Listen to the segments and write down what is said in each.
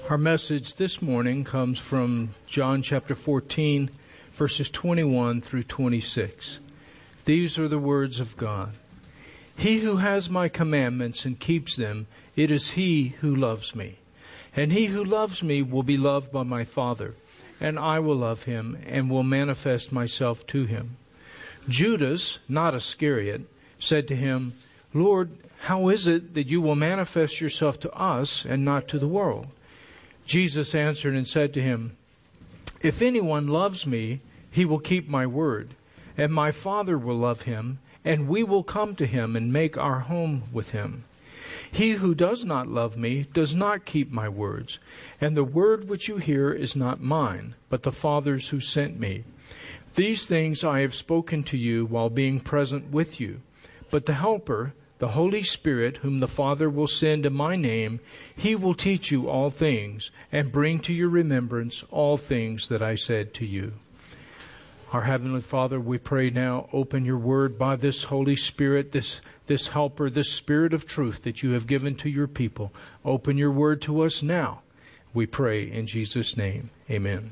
Our message this morning comes from John chapter 14, verses 21 through 26. These are the words of God. He who has my commandments and keeps them, it is he who loves me. And he who loves me will be loved by my Father, and I will love him and will manifest myself to him. Judas, not Iscariot, said to him, Lord, how is it that you will manifest yourself to us and not to the world? Jesus answered and said to him, If anyone loves me, he will keep my word, and my Father will love him, and we will come to him and make our home with him. He who does not love me does not keep my words, and the word which you hear is not mine, but the Father's who sent me. These things I have spoken to you while being present with you. But the Helper, the Holy Spirit, whom the Father will send in my name, he will teach you all things and bring to your remembrance all things that I said to you. Our Heavenly Father, we pray now, open your word by this Holy Spirit, this Helper, this Spirit of truth that you have given to your people. Open your word to us now. We pray in Jesus' name. Amen.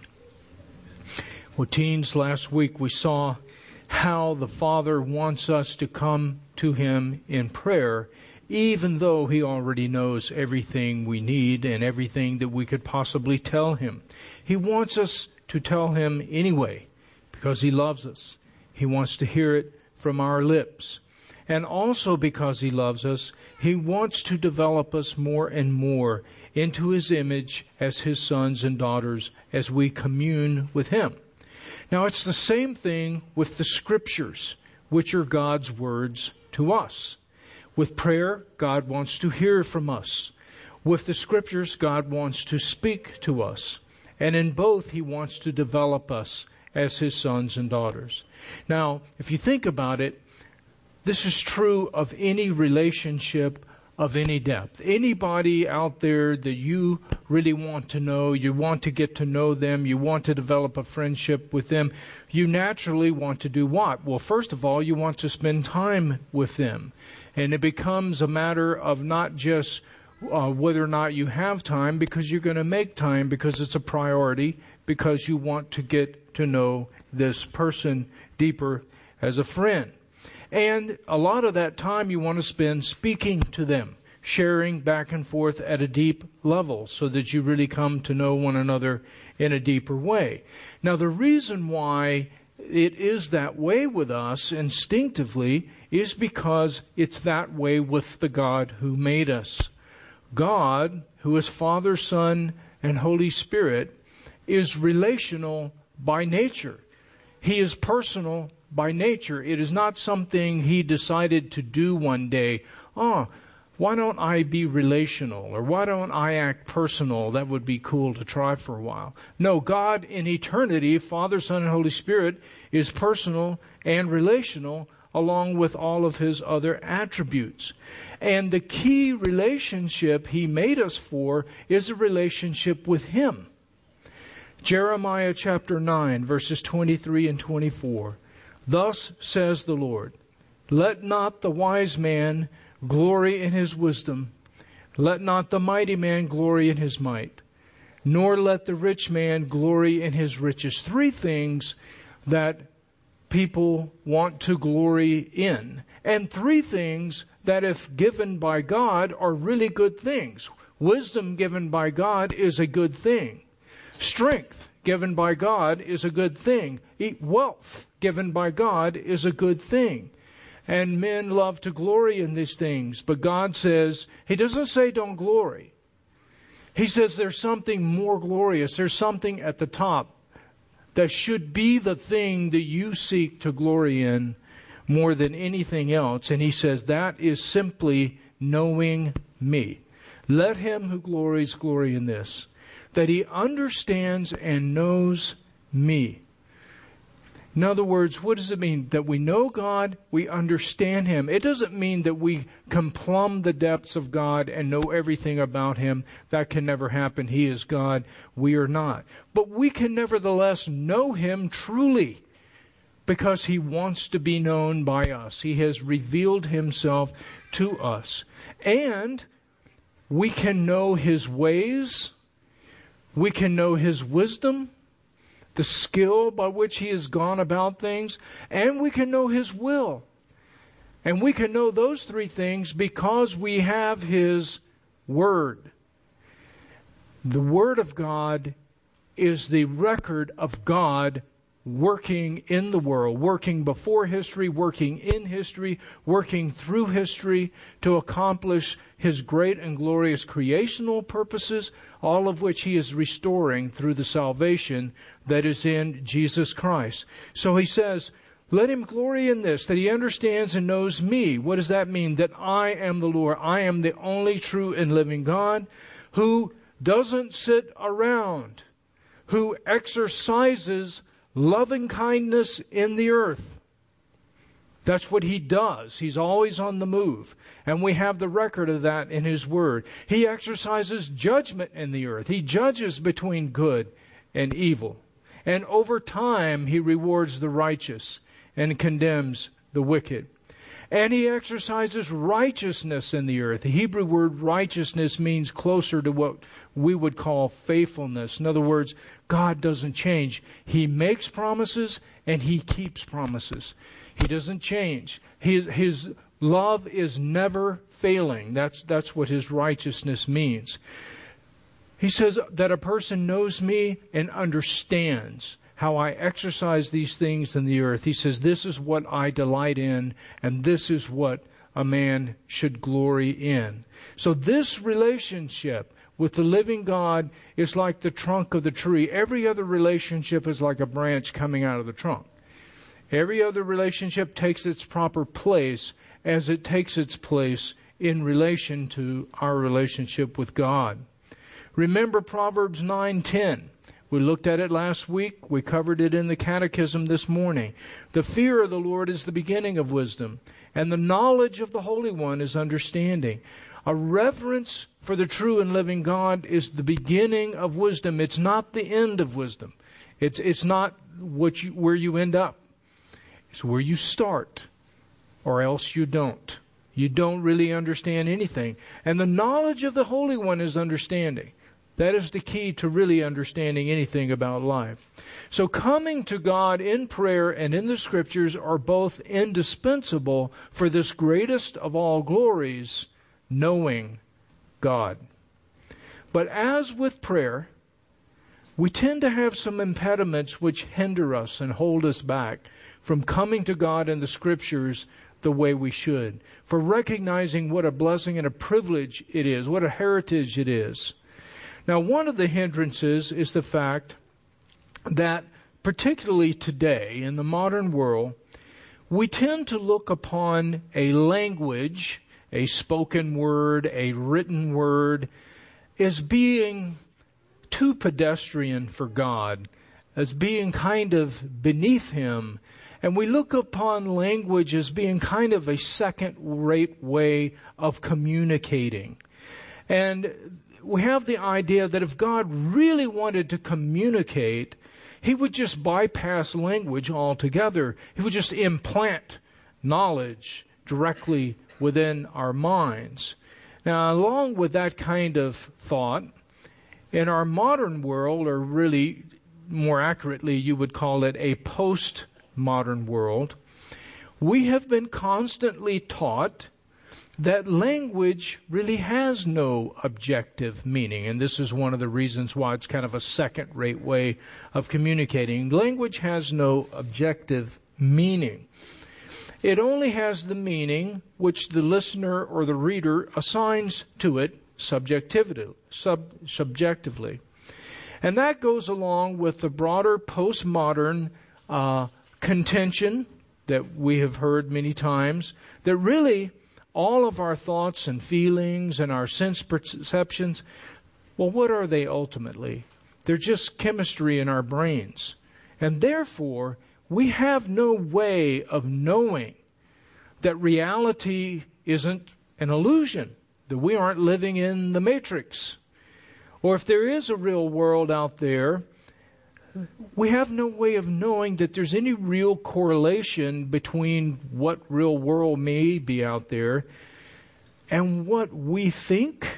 Well, teens, last week we saw how the Father wants us to come to him in prayer, even though he already knows everything we need and everything that we could possibly tell him. He wants us to tell him anyway, because he loves us. He wants to hear it from our lips. And also because he loves us, he wants to develop us more and more into his image as his sons and daughters as we commune with him. Now, it's the same thing with the Scriptures, which are God's words to us. With prayer, God wants to hear from us. With the Scriptures, God wants to speak to us. And in both, he wants to develop us as his sons and daughters. Now, if you think about it, this is true of any relationship of any depth. Anybody out there that you really want to know, you want to get to know them, you want to develop a friendship with them, you naturally want to do what? Well, first of all, you want to spend time with them. And it becomes a matter of not just whether or not you have time, because you're going to make time because it's a priority, because you want to get to know this person deeper as a friend. And a lot of that time you want to spend speaking to them, sharing back and forth at a deep level so that you really come to know one another in a deeper way. Now, the reason why it is that way with us instinctively is because it's that way with the God who made us. God, who is Father, Son, and Holy Spirit, is relational by nature. He is personal by nature. It is not something he decided to do one day. Why don't I be relational? Or why don't I act personal? That would be cool to try for a while. No, God in eternity, Father, Son, and Holy Spirit, is personal and relational along with all of his other attributes. And the key relationship he made us for is a relationship with him. Jeremiah chapter 9, verses 23 and 24. Thus says the Lord, Let not the wise man glory in his wisdom, let not the mighty man glory in his might, nor let the rich man glory in his riches. Three things that people want to glory in, and three things that, if given by God, are really good things. Wisdom given by God is a good thing. Strength given by God is a good thing. Wealth given by God is a good thing. And men love to glory in these things. But God says, he doesn't say don't glory. He says there's something more glorious. There's something at the top that should be the thing that you seek to glory in more than anything else. And he says that is simply knowing me. Let him who glories glory in this, that he understands and knows me. In other words, what does it mean? That we know God, we understand him. It doesn't mean that we can plumb the depths of God and know everything about him. That can never happen. He is God. We are not. But we can nevertheless know him truly because he wants to be known by us. He has revealed himself to us. And we can know his ways. We can know His wisdom, the skill by which He has gone about things, and we can know His will. And we can know those three things because we have His Word. The Word of God is the record of God working in the world, working before history, working in history, working through history to accomplish His great and glorious creational purposes, all of which He is restoring through the salvation that is in Jesus Christ. So He says, let him glory in this, that he understands and knows me. What does that mean? That I am the Lord. I am the only true and living God who doesn't sit around, who exercises loving kindness in the earth. That's what He does. He's always on the move. And we have the record of that in His Word. He exercises judgment in the earth. He judges between good and evil. And over time, He rewards the righteous and condemns the wicked. And He exercises righteousness in the earth. The Hebrew word righteousness means closer to what we would call faithfulness. In other words, God doesn't change. He makes promises and He keeps promises. He doesn't change. His love is never failing. That's what His righteousness means. He says that a person knows me and understands how I exercise these things in the earth. He says, this is what I delight in, and this is what a man should glory in. So this relationship with the living God is like the trunk of the tree. Every other relationship is like a branch coming out of the trunk. Every other relationship takes its proper place as it takes its place in relation to our relationship with God. Remember Proverbs 9:10. We looked at it last week. We covered it in the catechism this morning. The fear of the Lord is the beginning of wisdom, and the knowledge of the Holy One is understanding. A reverence for the true and living God is the beginning of wisdom. It's not the end of wisdom. It's not where you end up. It's where you start, or else you don't. You don't really understand anything. And the knowledge of the Holy One is understanding. That is the key to really understanding anything about life. So coming to God in prayer and in the Scriptures are both indispensable for this greatest of all glories, knowing God. But as with prayer, we tend to have some impediments which hinder us and hold us back from coming to God in the Scriptures the way we should, for recognizing what a blessing and a privilege it is, what a heritage it is. Now, one of the hindrances is the fact that, particularly today in the modern world, we tend to look upon a language, a spoken word, a written word, as being too pedestrian for God, as being kind of beneath Him. And we look upon language as being kind of a second-rate way of communicating. And we have the idea that if God really wanted to communicate, He would just bypass language altogether. He would just implant knowledge directly within our minds. Now, along with that kind of thought, in our modern world, or really more accurately, you would call it a post-modern world, we have been constantly taught that language really has no objective meaning. And this is one of the reasons why it's kind of a second-rate way of communicating. Language has no objective meaning. It only has the meaning which the listener or the reader assigns to it subjectively. And that goes along with the broader postmodern contention that we have heard many times, that really all of our thoughts and feelings and our sense perceptions, well, what are they ultimately? They're just chemistry in our brains. And therefore, we have no way of knowing that reality isn't an illusion, that we aren't living in the matrix. Or if there is a real world out there, we have no way of knowing that there's any real correlation between what real world may be out there and what we think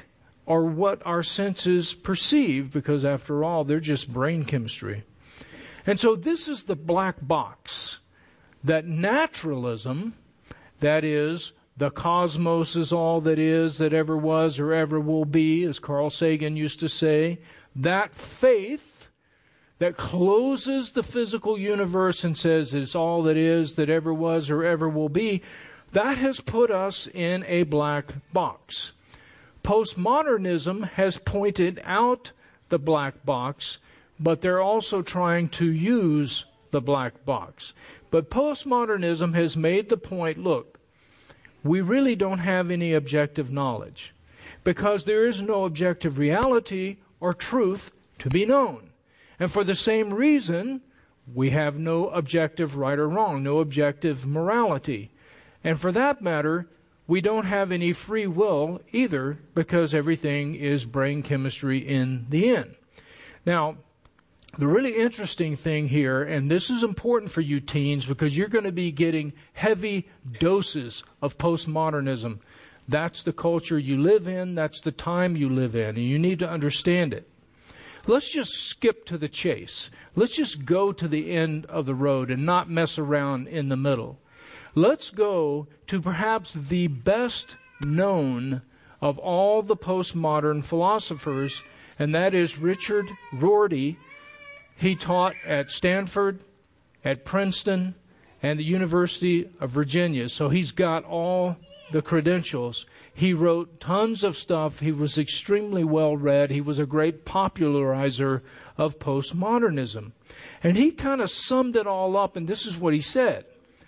or what our senses perceive, because after all, they're just brain chemistry. And so this is the black box that naturalism, that is, the cosmos is all that is, that ever was or ever will be, as Carl Sagan used to say, that faith that closes the physical universe and says it's all that is, that ever was or ever will be, that has put us in a black box. Postmodernism has pointed out the black box, but they're also trying to use the black box. But postmodernism has made the point, look, we really don't have any objective knowledge because there is no objective reality or truth to be known. And for the same reason, we have no objective right or wrong, no objective morality. And for that matter, we don't have any free will either because everything is brain chemistry in the end. Now, the really interesting thing here, and this is important for you teens because you're going to be getting heavy doses of postmodernism. That's the culture you live in. That's the time you live in. And you need to understand it. Let's just skip to the chase. Let's just go to the end of the road and not mess around in the middle. Let's go to perhaps the best known of all the postmodern philosophers, and that is Richard Rorty. He taught at Stanford, at Princeton, and the University of Virginia. So he's got all the credentials. He wrote tons of stuff. He was extremely well read. He was a great popularizer of postmodernism. And he kind of summed it all up, and this is what he said.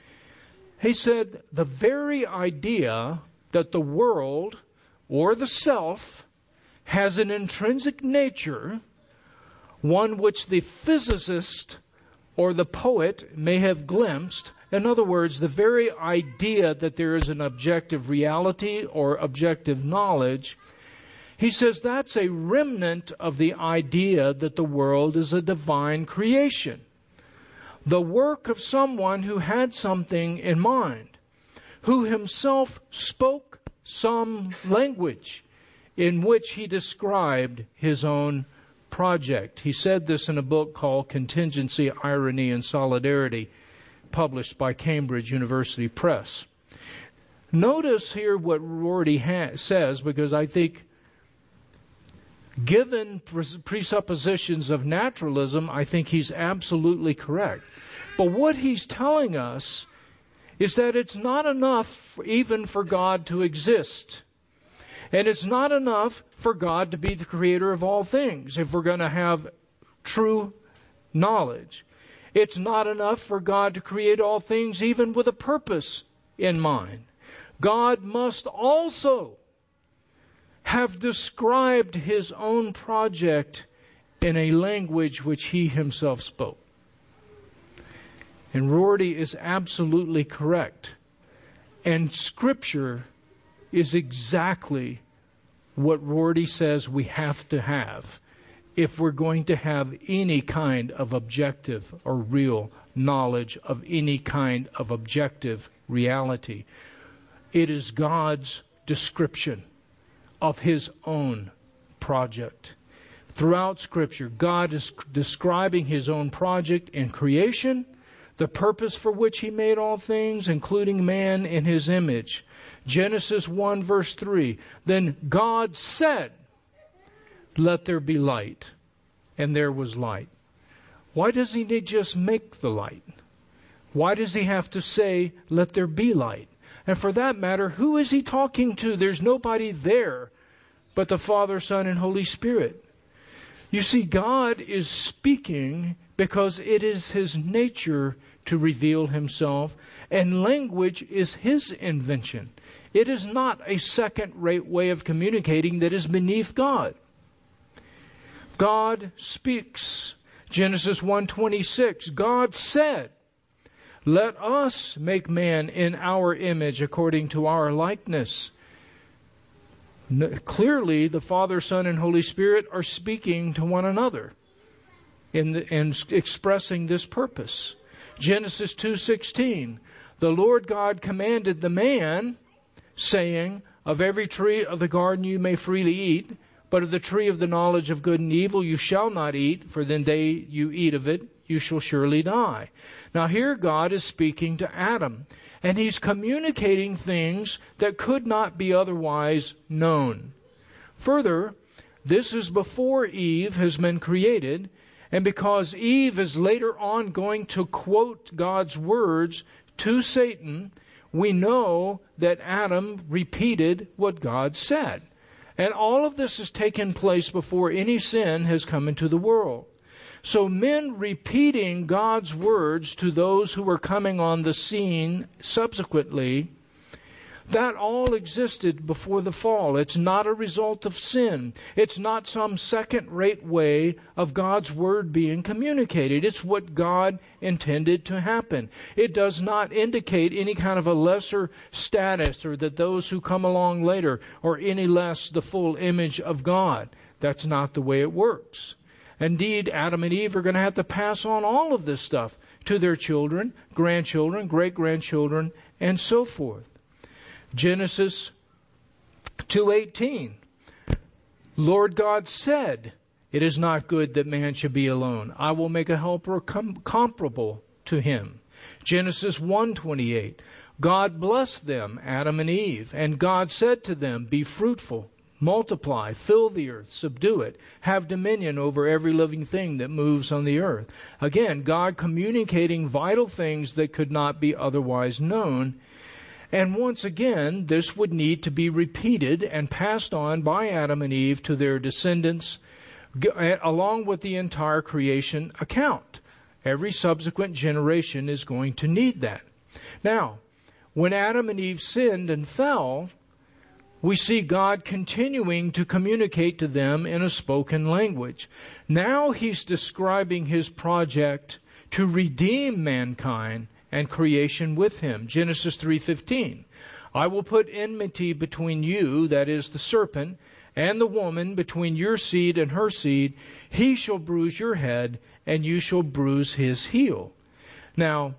He said, the very idea that the world or the self has an intrinsic nature, one which the physicist or the poet may have glimpsed. In other words, the very idea that there is an objective reality or objective knowledge, he says that's a remnant of the idea that the world is a divine creation. The work of someone who had something in mind, who himself spoke some language in which he described his own project. He said this in a book called Contingency, Irony, and Solidarity, published by Cambridge University Press. Notice here what Rorty says, because I think given presuppositions of naturalism, I think he's absolutely correct. But what he's telling us is that it's not enough even for God to exist. And it's not enough for God to be the creator of all things if we're going to have true knowledge. It's not enough for God to create all things even with a purpose in mind. God must also have described his own project in a language which he himself spoke. And Rorty is absolutely correct. And Scripture is exactly what Rorty says we have to have if we're going to have any kind of objective or real knowledge of any kind of objective reality. It is God's description of his own project. Throughout Scripture, God is describing his own project in creation, the purpose for which he made all things, including man in his image. Genesis 1 verse 3, then God said, let there be light. And there was light. Why does he just make the light? Why does he have to say, let there be light? And for that matter, who is he talking to? There's nobody there but the Father, Son, and Holy Spirit. You see, God is speaking because it is his nature to reveal himself, and language is his invention. It is not a second-rate way of communicating that is beneath God. God speaks. Genesis 1:26, God said, let us make man in our image according to our likeness. Clearly, the Father, Son, and Holy Spirit are speaking to one another in expressing this purpose. Genesis 2:16, the Lord God commanded the man, saying, of every tree of the garden you may freely eat, But of the tree of the knowledge of good and evil you shall not eat, for the day you eat of it, you shall surely die. Now here God is speaking to Adam, and He's communicating things that could not be otherwise known. Further, this is before Eve has been created, and because Eve is later on going to quote God's words to Satan, we know that Adam repeated what God said. And all of this has taken place before any sin has come into the world. So men repeating God's words to those who were coming on the scene subsequently, that all existed before the fall. It's not a result of sin. It's not some second-rate way of God's word being communicated. It's what God intended to happen. It does not indicate any kind of a lesser status, or that those who come along later are any less the full image of God. That's not the way it works. Indeed, Adam and Eve are going to have to pass on all of this stuff to their children, grandchildren, great-grandchildren, and so forth. Genesis 2:18. Lord God said, "It is not good that man should be alone. I will make a helper comparable to him." Genesis 1:28. God blessed them, Adam and Eve, and God said to them, "Be fruitful, multiply, fill the earth, subdue it, have dominion over every living thing that moves on the earth." Again, God communicating vital things that could not be otherwise known. And once again, this would need to be repeated and passed on by Adam and Eve to their descendants, along with the entire creation account. Every subsequent generation is going to need that. Now, when Adam and Eve sinned and fell, we see God continuing to communicate to them in a spoken language. Now He's describing His project to redeem mankind and creation with Him. Genesis 3:15. I will put enmity between you, that is the serpent, and the woman, between your seed and her seed. He shall bruise your head, and you shall bruise his heel. Now,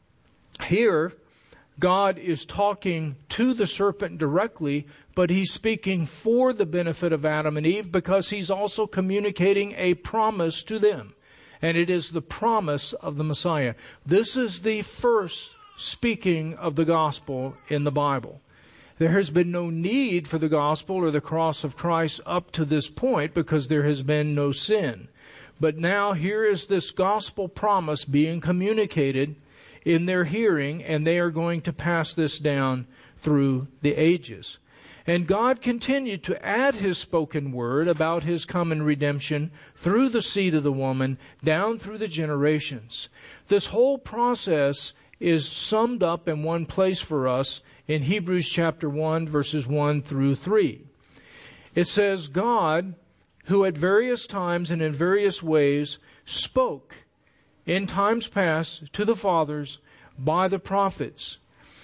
here, God is talking to the serpent directly, but He's speaking for the benefit of Adam and Eve because He's also communicating a promise to them. And it is the promise of the Messiah. This is the first speaking of the gospel in the Bible. There has been no need for the gospel or the cross of Christ up to this point because there has been no sin. But now here is this gospel promise being communicated in their hearing, and they are going to pass this down through the ages. And God continued to add His spoken word about His coming redemption through the seed of the woman down through the generations. This whole process is summed up in one place for us in Hebrews chapter 1, verses 1 through 3. It says, God, who at various times and in various ways spoke in times past to the fathers by the prophets,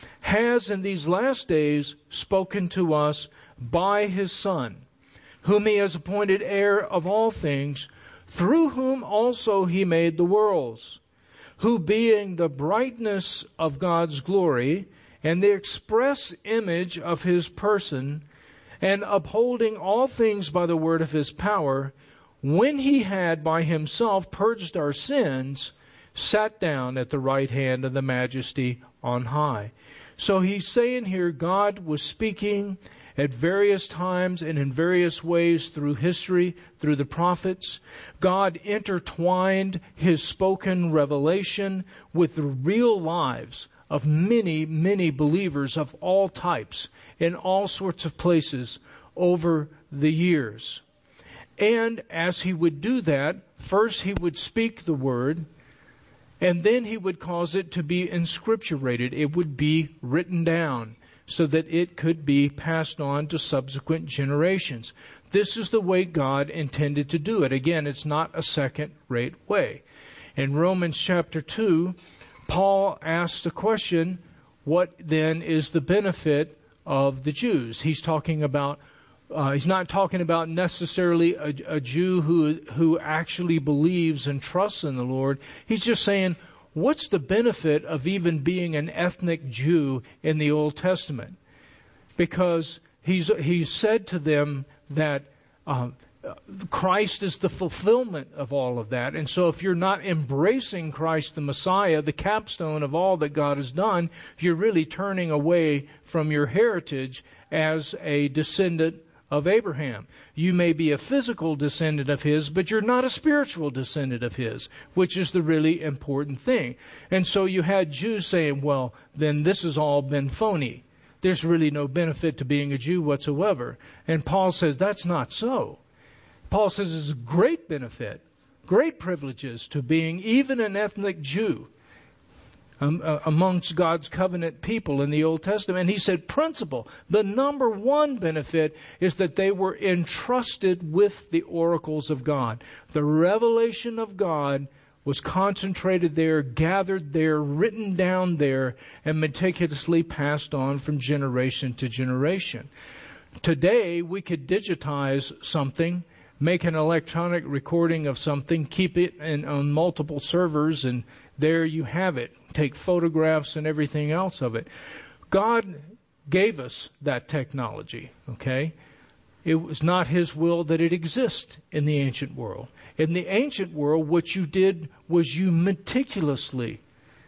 has in these last days spoken to us by His Son, whom He has appointed heir of all things, through whom also He made the worlds, who being the brightness of God's glory and the express image of His person, and upholding all things by the word of His power, when He had by Himself purged our sins, sat down at the right hand of the Majesty on high. So He's saying here God was speaking at various times and in various ways through history, through the prophets. God intertwined His spoken revelation with the real lives of many, many believers of all types in all sorts of places over the years. And as He would do that, first He would speak the word, and then He would cause it to be inscripturated. It would be written down so that it could be passed on to subsequent generations. This is the way God intended to do it. Again, it's not a second-rate way. In Romans chapter 2, Paul asks the question, what then is the benefit of the Jews? He's talking about he's not talking about necessarily a Jew who actually believes and trusts in the Lord. He's just saying, what's the benefit of even being an ethnic Jew in the Old Testament? Because he's said to them that Christ is the fulfillment of all of that. And so if you're not embracing Christ the Messiah, the capstone of all that God has done, you're really turning away from your heritage as a descendant of Abraham. You may be a physical descendant of his, but you're not a spiritual descendant of his, which is the really important thing. And so you had Jews saying, well, then this has all been phony. There's really no benefit to being a Jew whatsoever. And Paul says that's not so. Paul says there's a great benefit, great privileges to being even an ethnic Jew amongst God's covenant people in the Old Testament. And he said principle, the number one benefit is that they were entrusted with the oracles of God. The revelation of God was concentrated there, gathered there, written down there, and meticulously passed on from generation to generation. Today, we could digitize something, make an electronic recording of something, keep it on multiple servers, and there you have it. Take photographs and everything else of it. God gave us that technology, okay? It was not His will that it exist in the ancient world. In the ancient world, what you did was you meticulously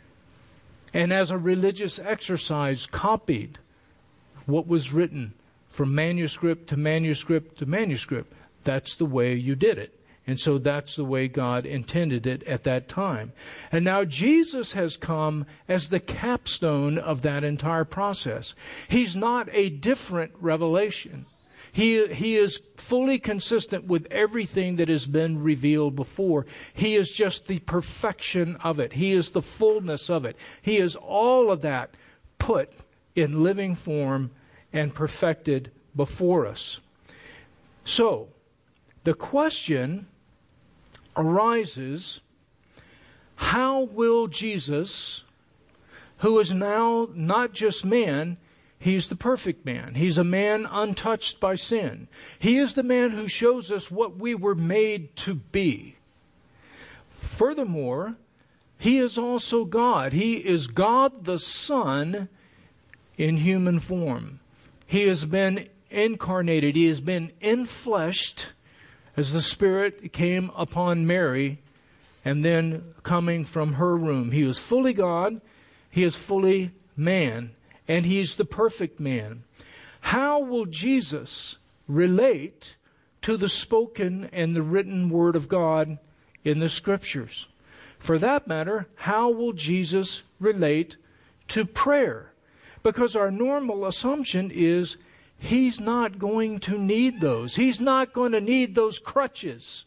and as a religious exercise copied what was written from manuscript to manuscript to manuscript. That's the way you did it. And so that's the way God intended it at that time. And now Jesus has come as the capstone of that entire process. He's not a different revelation. He is fully consistent with everything that has been revealed before. He is just the perfection of it. He is the fullness of it. He is all of that put in living form and perfected before us. So, the question arises, how will Jesus, who is now not just man, He's the perfect man. He's a man untouched by sin. He is the man who shows us what we were made to be. Furthermore, He is also God. He is God the Son in human form. He has been incarnated. He has been infleshed as the Spirit came upon Mary and then coming from her womb. He is fully God. He is fully man. And He's the perfect man. How will Jesus relate to the spoken and the written Word of God in the Scriptures? For that matter, how will Jesus relate to prayer? Because our normal assumption is He's not going to need those. He's not going to need those crutches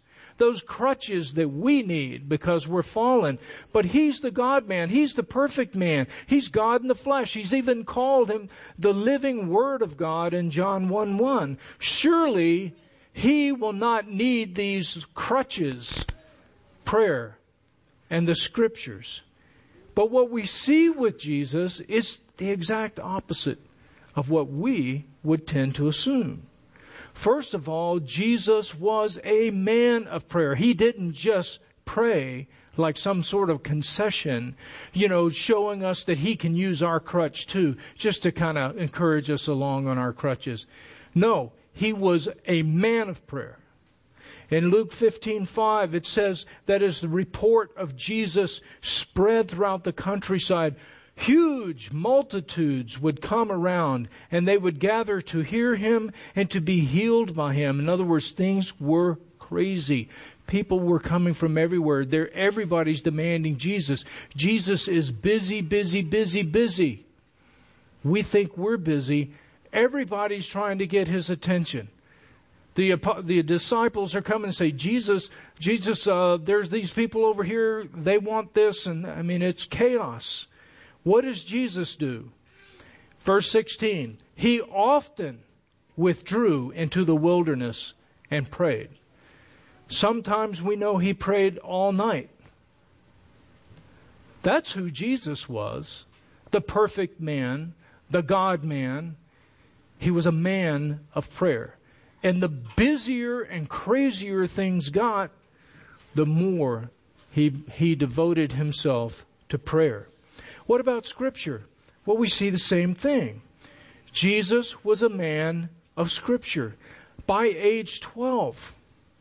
that we need because we're fallen. But He's the God-man. He's the perfect man. He's God in the flesh. He's even called Him the living Word of God in John 1:1. Surely He will not need these crutches, prayer, and the Scriptures. But what we see with Jesus is the exact opposite of what we would tend to assume. First of all, Jesus was a man of prayer. He didn't just pray like some sort of concession, showing us that He can use our crutch too, just to kind of encourage us along on our crutches. No, He was a man of prayer. In Luke 15:5, it says that as the report of Jesus spread throughout the countryside, huge multitudes would come around and they would gather to hear Him and to be healed by Him. In other words, things were crazy. People were coming from everywhere. Everybody's demanding Jesus. Jesus is busy, busy, busy, busy. We think we're busy. Everybody's trying to get His attention. The disciples are coming and say, Jesus, there's these people over here. They want this. And it's chaos. What does Jesus do? Verse 16, He often withdrew into the wilderness and prayed. Sometimes we know He prayed all night. That's who Jesus was, the perfect man, the God-man. He was a man of prayer. And the busier and crazier things got, the more he devoted Himself to prayer. What about Scripture? Well, we see the same thing. Jesus was a man of Scripture. By age 12,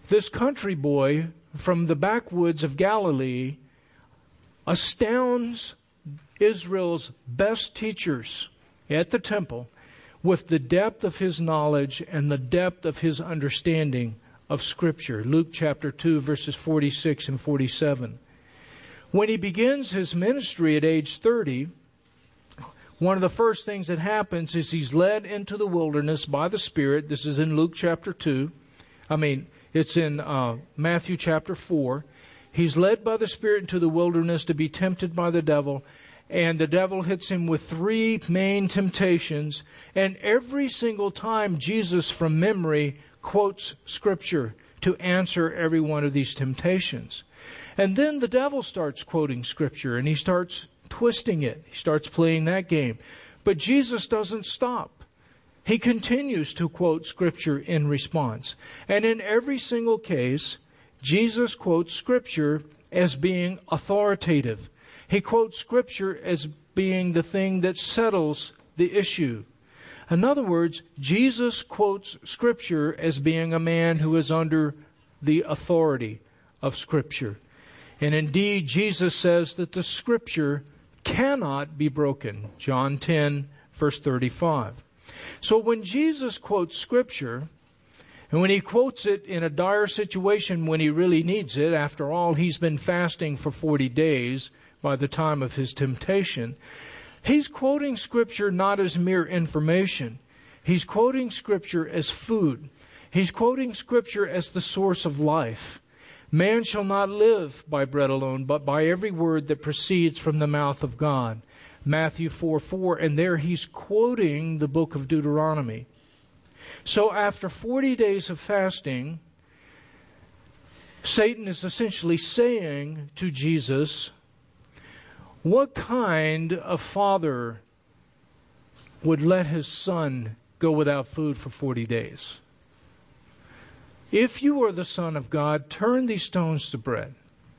This country boy from the backwoods of Galilee astounds Israel's best teachers at the temple with the depth of his knowledge and the depth of his understanding of Scripture. Luke chapter 2, verses 46 and 47. When he begins his ministry at age 30, one of the first things that happens is he's led into the wilderness by the Spirit. This is in Luke chapter 2. It's in Matthew chapter 4. He's led by the Spirit into the wilderness to be tempted by the devil. And the devil hits him with 3 main temptations. And every single time, Jesus, from memory, quotes Scripture to answer every one of these temptations. And then the devil starts quoting Scripture, and he starts twisting it. He starts playing that game. But Jesus doesn't stop. He continues to quote Scripture in response. And in every single case, Jesus quotes Scripture as being authoritative. He quotes Scripture as being the thing that settles the issue. In other words, Jesus quotes Scripture as being a man who is under the authority of Scripture. And indeed, Jesus says that the Scripture cannot be broken. John 10, verse 35. So when Jesus quotes Scripture, and when he quotes it in a dire situation when he really needs it, after all, he's been fasting for 40 days by the time of his temptation, he's quoting Scripture not as mere information. He's quoting Scripture as food. He's quoting Scripture as the source of life. Man shall not live by bread alone, but by every word that proceeds from the mouth of God. Matthew 4:4, and there he's quoting the book of Deuteronomy. So after 40 days of fasting, Satan is essentially saying to Jesus, what kind of father would let his son go without food for 40 days? If you are the Son of God, turn these stones to bread.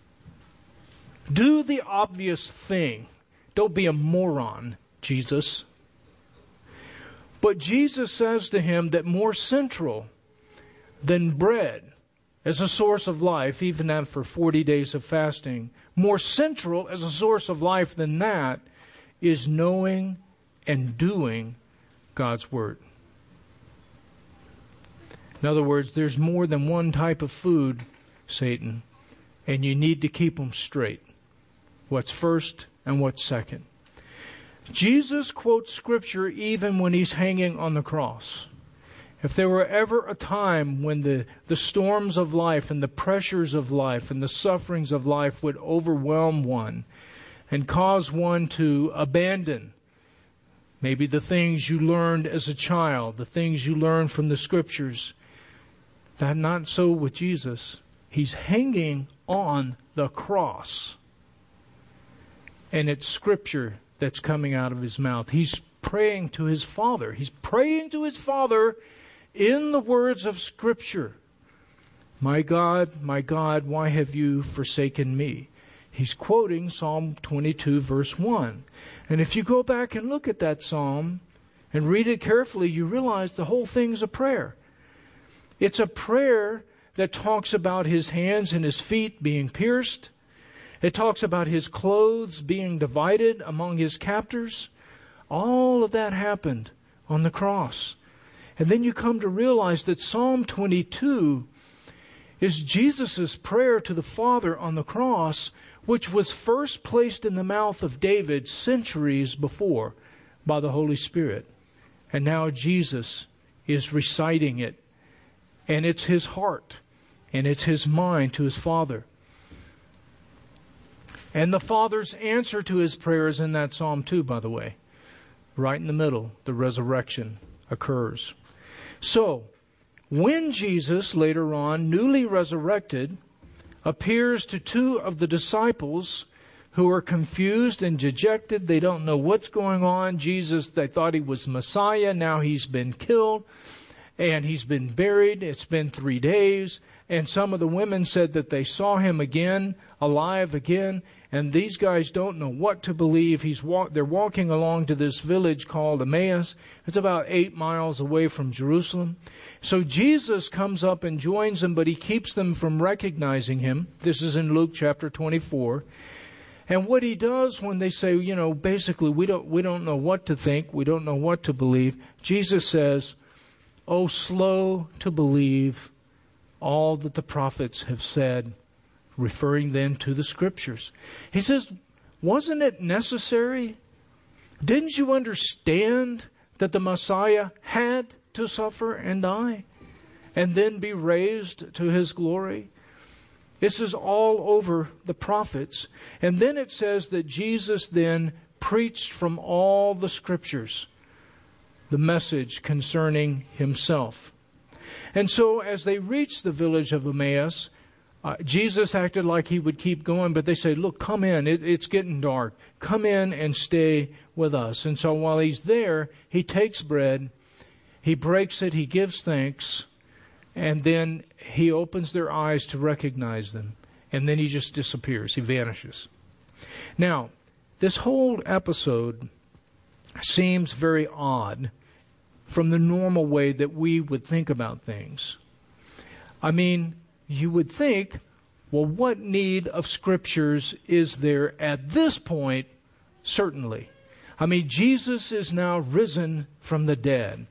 Do the obvious thing. Don't be a moron, Jesus. But Jesus says to him that more central than bread as a source of life, even after 40 days of fasting, more central as a source of life than that is knowing and doing God's Word. In other words, there's more than one type of food, Satan, and you need to keep them straight. What's first and what's second. Jesus quotes Scripture even when he's hanging on the cross. If there were ever a time when the storms of life and the pressures of life and the sufferings of life would overwhelm one and cause one to abandon maybe the things you learned as a child, the things you learned from the Scriptures, that not so with Jesus. He's hanging on the cross. And it's Scripture that's coming out of his mouth. He's praying to his Father. He's praying to his Father in the words of Scripture. My God, why have you forsaken me? He's quoting Psalm 22, verse 1. And if you go back and look at that psalm and read it carefully, you realize the whole thing's a prayer. It's a prayer that talks about his hands and his feet being pierced. It talks about his clothes being divided among his captors. All of that happened on the cross. And then you come to realize that Psalm 22 is Jesus' prayer to the Father on the cross, which was first placed in the mouth of David centuries before by the Holy Spirit. And now Jesus is reciting it. And it's his heart. And it's his mind to his Father. And the Father's answer to his prayer is in that psalm too, by the way. Right in the middle, the resurrection occurs. So, when Jesus, later on, newly resurrected, appears to 2 of the disciples who are confused and dejected, they don't know what's going on. Jesus, they thought he was Messiah, now he's been killed. and he's been buried. It's been 3 days. And some of the women said that they saw him again, alive again. And these guys don't know what to believe. They're walking along to this village called Emmaus. It's about 8 miles away from Jerusalem. So Jesus comes up and joins them, but he keeps them from recognizing him. This is in Luke chapter 24. And what he does when they say, basically we don't know what to think, we don't know what to believe, Jesus says, "Oh, slow to believe all that the prophets have said," referring then to the scriptures. He says, wasn't it necessary? Didn't you understand that the Messiah had to suffer and die and then be raised to his glory? This is all over the prophets. And then it says that Jesus then preached from all the scriptures the message concerning himself. And so as they reached the village of Emmaus, Jesus acted like he would keep going, but they said, "Look, come in. It's getting dark. Come in and stay with us." And so while he's there, he takes bread, he breaks it, he gives thanks, and then he opens their eyes to recognize them. And then he just disappears. He vanishes. Now, this whole episode seems very odd from the normal way that we would think about things. I mean, you would think, well, what need of scriptures is there at this point? Certainly. I mean, Jesus is now risen from the dead.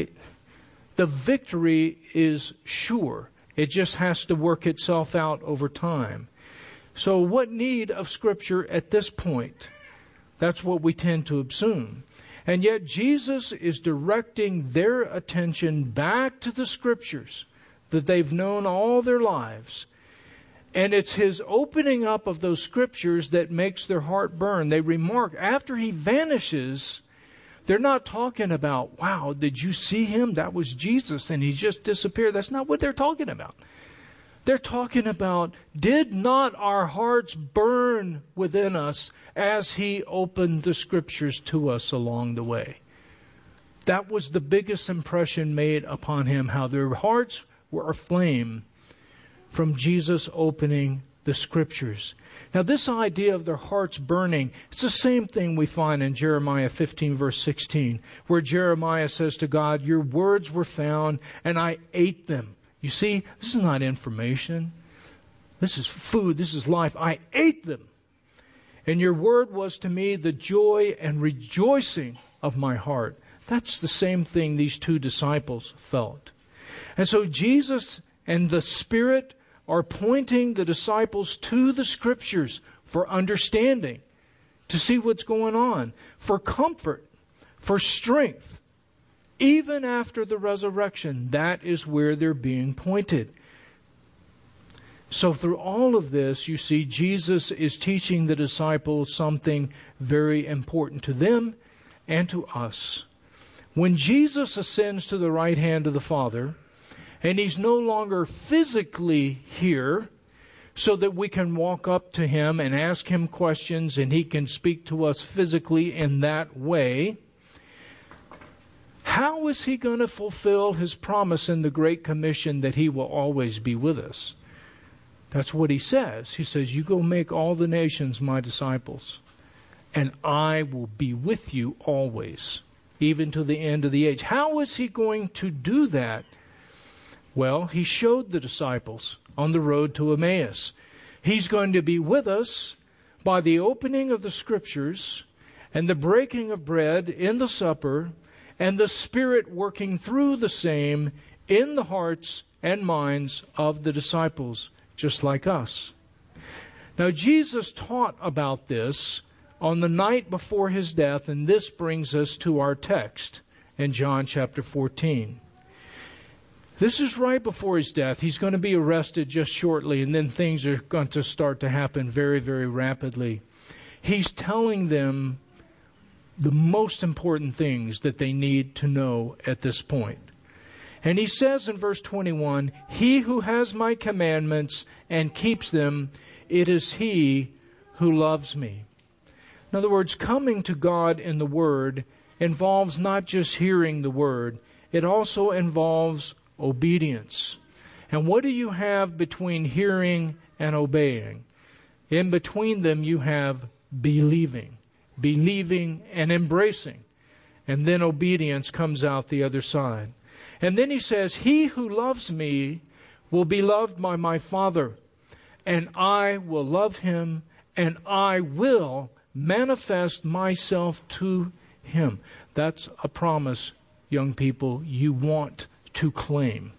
The victory is sure. It just has to work itself out over time. So what need of scripture at this point? That's what we tend to assume. And yet Jesus is directing their attention back to the scriptures that they've known all their lives. And it's his opening up of those scriptures that makes their heart burn. They remark, after he vanishes, they're not talking about, "Wow, did you see him? That was Jesus and he just disappeared." That's not what they're talking about. They're talking about, did not our hearts burn within us as he opened the scriptures to us along the way? That was the biggest impression made upon him, how their hearts were aflame from Jesus opening the scriptures. Now this idea of their hearts burning, it's the same thing we find in Jeremiah 15 verse 16, where Jeremiah says to God, "Your words were found and I ate them." You see, this is not information. This is food. This is life. I ate them. And your word was to me the joy and rejoicing of my heart. That's the same thing these two disciples felt. And so Jesus and the Spirit are pointing the disciples to the scriptures for understanding, to see what's going on, for comfort, for strength. Even after the resurrection, that is where they're being pointed. So through all of this, you see, Jesus is teaching the disciples something very important to them and to us. When Jesus ascends to the right hand of the Father, and he's no longer physically here, so that we can walk up to him and ask him questions and he can speak to us physically in that way, how is he going to fulfill his promise in the Great Commission that he will always be with us? That's what he says. He says, "You go make all the nations my disciples, and I will be with you always, even to the end of the age." How is he going to do that? Well, he showed the disciples on the road to Emmaus. He's going to be with us by the opening of the scriptures and the breaking of bread in the supper, and the Spirit working through the same in the hearts and minds of the disciples, just like us. Now, Jesus taught about this on the night before his death, and this brings us to our text in John chapter 14. This is right before his death. He's going to be arrested just shortly, and then things are going to start to happen very, very rapidly. He's telling them the most important things that they need to know at this point. And he says in verse 21, "He who has my commandments and keeps them, it is he who loves me." In other words, coming to God in the Word involves not just hearing the Word. it also involves obedience. And what do you have between hearing and obeying? In between them you have believing and embracing. And then obedience comes out the other side. And then he says, he who loves me will be loved by my Father, and I will love him, and I will manifest myself to him. That's a promise, young people, you want to claim.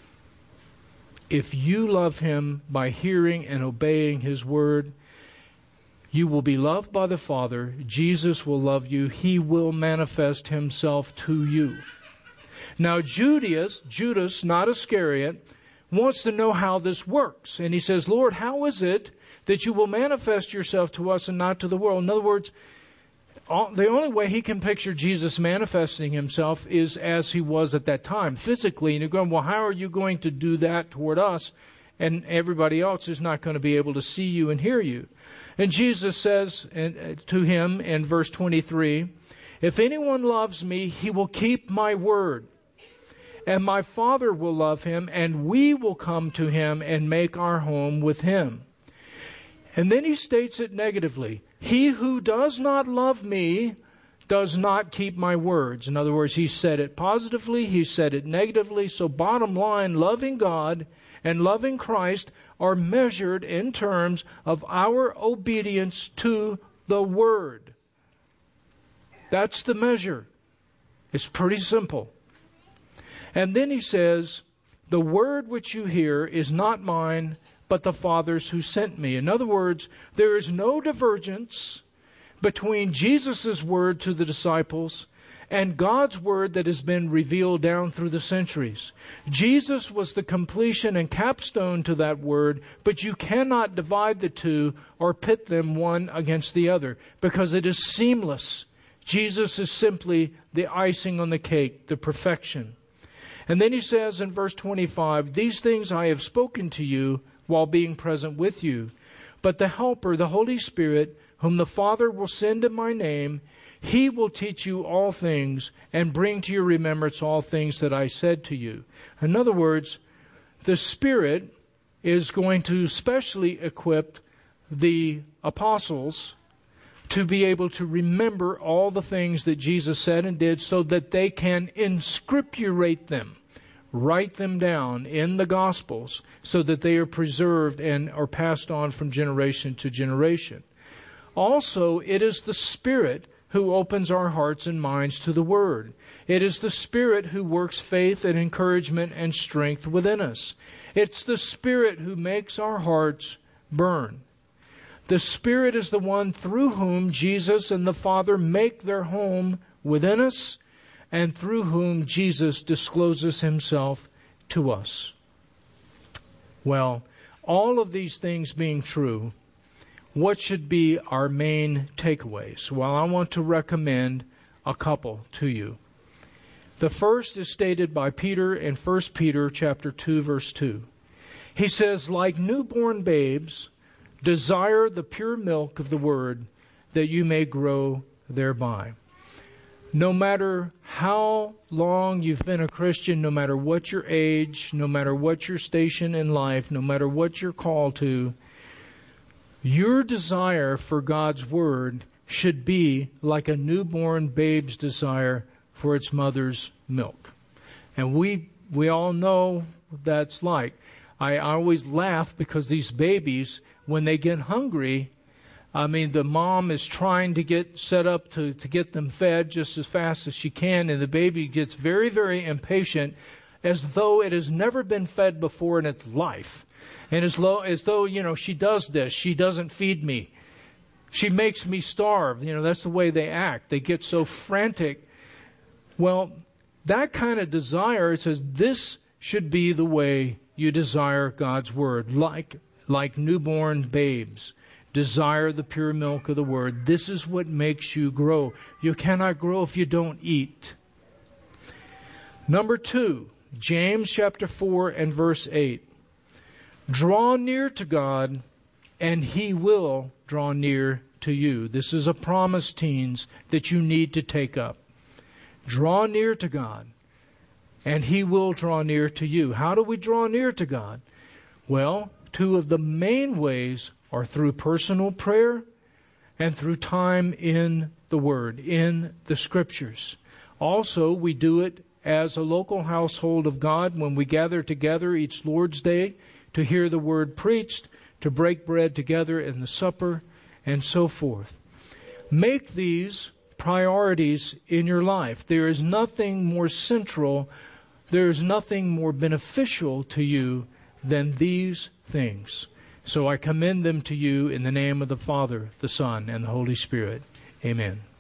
If you love him by hearing and obeying his word, you will be loved by the Father. Jesus will love you. He will manifest himself to you. Now Judas, not Iscariot, wants to know how this works. And he says, Lord, how is it that you will manifest yourself to us and not to the world? In other words, the only way he can picture Jesus manifesting himself is as he was at that time, physically. And you're going, well, how are you going to do that toward us? And everybody else is not going to be able to see you and hear you. And Jesus says to him in verse 23, if anyone loves me, he will keep my word. And my Father will love him, and we will come to him and make our home with him. And then he states it negatively. He who does not love me does not keep my words. In other words, he said it positively, he said it negatively. So bottom line, loving God and loving Christ are measured in terms of our obedience to the Word. That's the measure. It's pretty simple. And then he says, the word which you hear is not mine, but the Father's who sent me. In other words, there is no divergence between Jesus' word to the disciples and God's word that has been revealed down through the centuries. Jesus was the completion and capstone to that word, but you cannot divide the two or pit them one against the other because it is seamless. Jesus is simply the icing on the cake, the perfection. And then he says in verse 25, these things I have spoken to you while being present with you. But the Helper, the Holy Spirit, whom the Father will send in my name, he will teach you all things and bring to your remembrance all things that I said to you. In other words, the Spirit is going to specially equip the apostles to be able to remember all the things that Jesus said and did so that they can inscripturate them, write them down in the Gospels so that they are preserved and are passed on from generation to generation. Also, it is the Spirit who opens our hearts and minds to the Word. It is the Spirit who works faith and encouragement and strength within us. It's the Spirit who makes our hearts burn. The Spirit is the one through whom Jesus and the Father make their home within us and through whom Jesus discloses himself to us. Well, all of these things being true, what should be our main takeaways? Well, I want to recommend a couple to you. The first is stated by Peter in 1 Peter chapter 2, verse 2. He says, like newborn babes, desire the pure milk of the Word, that you may grow thereby. No matter how long you've been a Christian, no matter what your age, no matter what your station in life, no matter what you're called to, your desire for God's Word should be like a newborn babe's desire for its mother's milk. And we all know what that's like. I always laugh because these babies, when they get hungry, the mom is trying to get set up to get them fed just as fast as she can, and the baby gets very, very impatient as though it has never been fed before in its life. And as though, she does this. She doesn't feed me. She makes me starve. That's the way they act. They get so frantic. Well, that kind of desire, it says, this should be the way you desire God's Word, like newborn babes. Desire the pure milk of the Word. This is what makes you grow. You cannot grow if you don't eat. Number 2, James chapter 4 and verse 8. Draw near to God, and He will draw near to you. This is a promise, teens, that you need to take up. Draw near to God, and He will draw near to you. How do we draw near to God? Well, two of the main ways are through personal prayer and through time in the Word, in the Scriptures. Also, we do it as a local household of God when we gather together each Lord's Day to hear the Word preached, to break bread together in the supper, and so forth. Make these priorities in your life. There is nothing more central, there is nothing more beneficial to you than these things. So I commend them to you in the name of the Father, the Son, and the Holy Spirit. Amen.